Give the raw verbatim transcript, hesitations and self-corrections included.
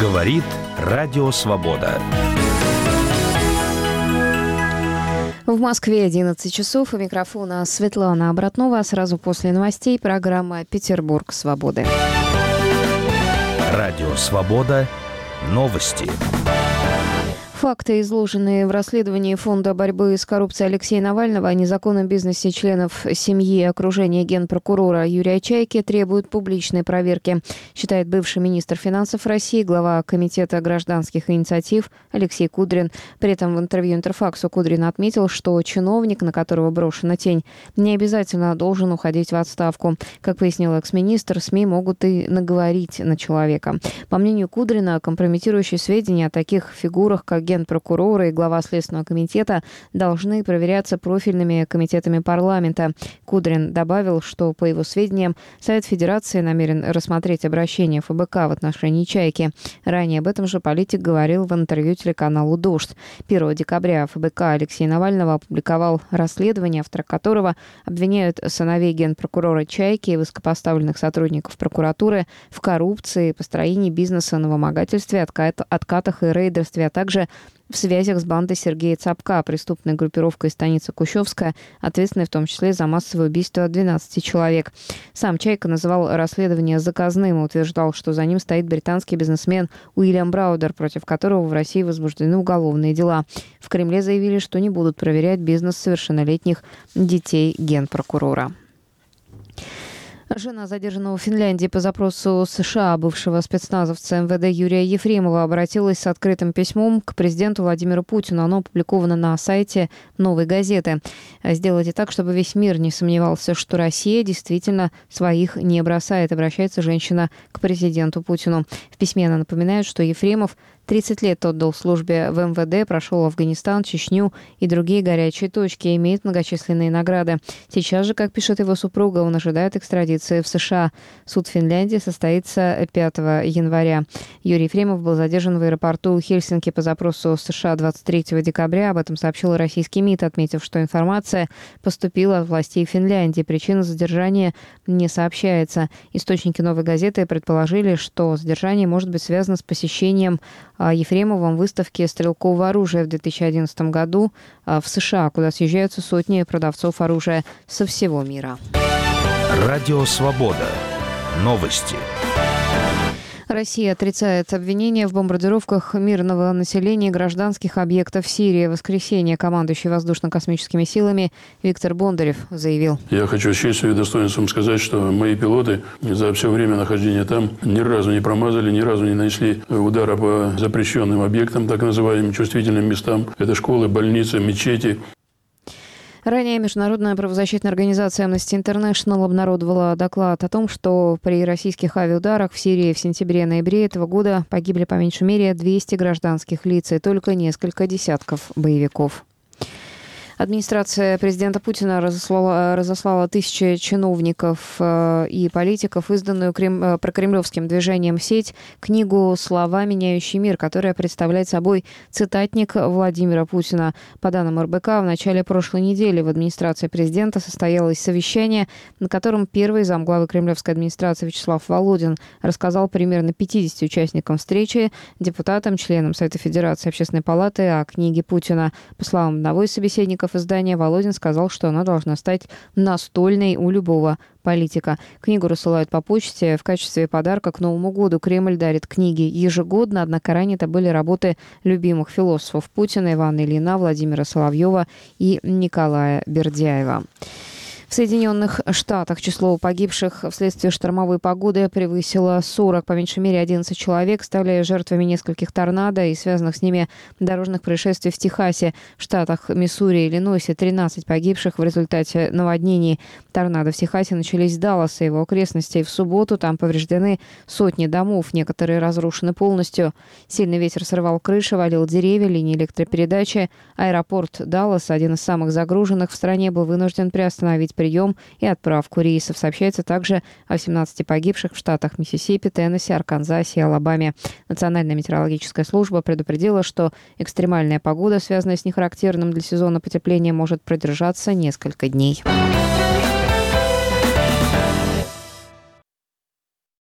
Говорит Радио Свобода. В Москве одиннадцать часов. У микрофона Светлана Обратнова. Сразу после новостей программа «Петербург свободы». Радио Свобода. Новости. Факты, изложенные в расследовании Фонда борьбы с коррупцией Алексея Навального о незаконном бизнесе членов семьи и окружения генпрокурора Юрия Чайки, требуют публичной проверки, считает бывший министр финансов России, глава Комитета гражданских инициатив Алексей Кудрин. При этом в интервью Интерфаксу Кудрин отметил, что чиновник, на которого брошена тень, не обязательно должен уходить в отставку. Как пояснил экс-министр, СМИ могут и наговорить на человека. По мнению Кудрина, компрометирующие сведения о таких фигурах, как генпрокурора и глава Следственного комитета, должны проверяться профильными комитетами парламента. Кудрин добавил, что, по его сведениям, Совет Федерации намерен рассмотреть обращение ФБК в отношении Чайки. Ранее об этом же политик говорил в интервью телеканалу «Дождь». первого декабря ФБК Алексея Навального опубликовал расследование, автора которого обвиняют сыновей генпрокурора Чайки и высокопоставленных сотрудников прокуратуры в коррупции, построении бизнеса на вымогательстве, откатах и рейдерстве, а также в связях с бандой Сергея Цапка, преступной группировкой из станицы Кущевская, ответственной в том числе за массовое убийство двенадцати человек. Сам Чайка называл расследование заказным и утверждал, что за ним стоит британский бизнесмен Уильям Браудер, против которого в России возбуждены уголовные дела. В Кремле заявили, что не будут проверять бизнес совершеннолетних детей генпрокурора. Жена задержанного в Финляндии по запросу США бывшего спецназовца эм вэ дэ Юрия Ефремова обратилась с открытым письмом к президенту Владимиру Путину. Оно опубликовано на сайте «Новой газеты». «Сделайте так, чтобы весь мир не сомневался, что Россия действительно своих не бросает», — обращается женщина к президенту Путину. В письме она напоминает, что Ефремов тридцать лет отдал службе в эм вэ дэ, прошел Афганистан, Чечню и другие горячие точки, и имеет многочисленные награды. Сейчас же, как пишет его супруга, он ожидает экстрадиции в США. Суд Финляндии состоится пятого января. Юрий Ефремов был задержан в аэропорту Хельсинки по запросу США двадцать третьего декабря. Об этом сообщил российский МИД, отметив, что информация поступила от властей Финляндии. Причина задержания не сообщается. Источники «Новой газеты» предположили, что задержание может быть связано с посещением Ефремовым выставки стрелкового оружия в две тысячи одиннадцатом году в США, куда съезжаются сотни продавцов оружия со всего мира. Радио Свобода. Новости. Россия отрицает обвинения в бомбардировках мирного населения и гражданских объектов в Сирии. В воскресенье командующий воздушно-космическими силами Виктор Бондарев заявил: «Я хочу с честью и достоинством сказать, что мои пилоты за все время нахождения там ни разу не промазали, ни разу не нанесли удара по запрещенным объектам, так называемым чувствительным местам. Это школы, больницы, мечети». Ранее международная правозащитная организация Amnesty International обнародовала доклад о том, что при российских авиаударах в Сирии в сентябре-ноябре этого года погибли по меньшей мере двести гражданских лиц и только несколько десятков боевиков. Администрация президента Путина разослала, разослала тысячи чиновников э, и политиков изданную крем, э, прокремлевским движением сеть книгу «Слова, меняющий мир», которая представляет собой цитатник Владимира Путина. По данным эр бэ ка, в начале прошлой недели в администрации президента состоялось совещание, на котором первый замглавы кремлевской администрации Вячеслав Володин рассказал примерно пятидесяти участникам встречи, депутатам, членам Совета Федерации Общественной палаты о книге Путина. По словам одного из собеседников издания, Володин сказал, что она должна стать настольной у любого политика. Книгу рассылают по почте в качестве подарка к Новому году. Кремль дарит книги ежегодно, однако ранее это были работы любимых философов Путина: Ивана Ильина, Владимира Соловьева и Николая Бердяева. В Соединенных Штатах число погибших вследствие штормовой погоды превысило сорок. По меньшей мере одиннадцать человек стали жертвами нескольких торнадо и связанных с ними дорожных происшествий в Техасе. В штатах Миссури и Иллинойсе тринадцать погибших в результате наводнений. Торнадо в Техасе начались с Далласа и его окрестностей. В субботу там повреждены сотни домов, некоторые разрушены полностью. Сильный ветер срывал крыши, валил деревья, линии электропередачи. Аэропорт Далласа, один из самых загруженных в стране, был вынужден приостановить прием и отправку рейсов. Сообщается также о семнадцати погибших в штатах Миссисипи, Теннесси, Арканзасе и Алабаме. Национальная метеорологическая служба предупредила, что экстремальная погода, связанная с нехарактерным для сезона потеплением, может продержаться несколько дней.